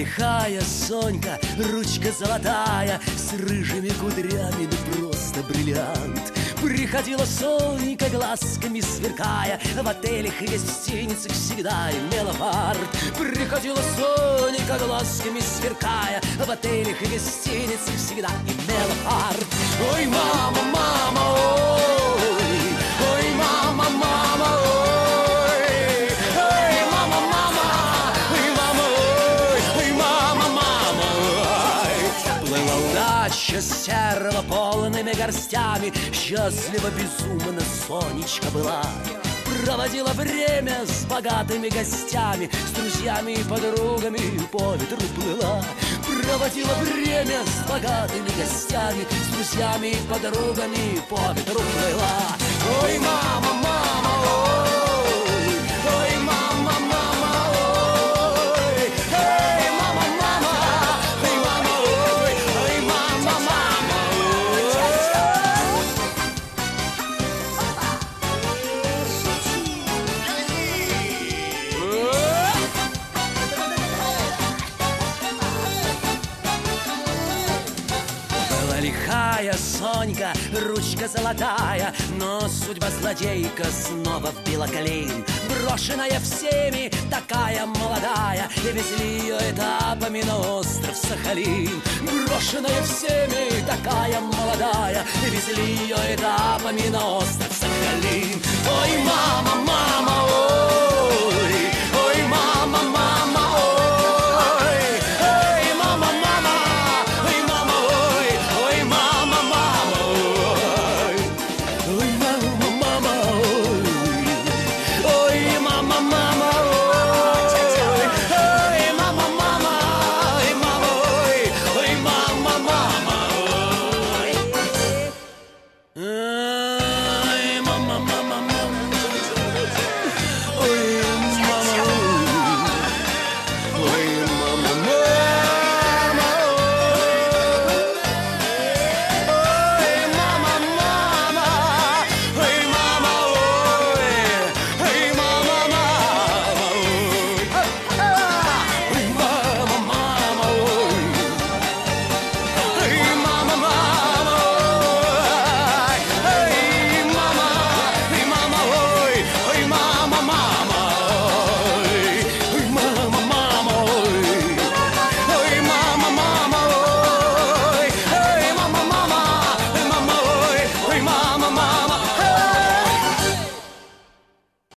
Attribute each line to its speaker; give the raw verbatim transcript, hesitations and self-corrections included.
Speaker 1: лихая Сонька, ручка золотая, с рыжими кудрями, да просто бриллиант. Приходила Сонька, глазками сверкая, в отелях и гостиницах всегда имела фарт. Приходила Сонька, глазками сверкая, в отелях и гостиницах всегда имела фарт. Ой, мама, мама, ой, ой, мама, мама, ой, ой, мама, мама, ой, мама, ой, ой, мама, мама, ой. Плыла удача серого полными горстями, счастлива безумно Сонечка была. Проводила время с богатыми гостями, с друзьями и подругами по ветру плыла. Проводила время с богатыми гостями, с друзьями и подругами по ветру плыла. Ой, мама, мама, ой, ой, мама, мама, ой, эй, мама, мама, ой, мама, ой, ой, мама, мама, ой. Была лихая Сонька, ручка золотая, но судьба злодейка снова вбила клин. Брошенная всеми, такая молодая, и везли ее этапами на остров Сахалин. Брошенная всеми, такая молодая, и везли ее этапами на остров Сахалин. Ой, мама, мама, ой.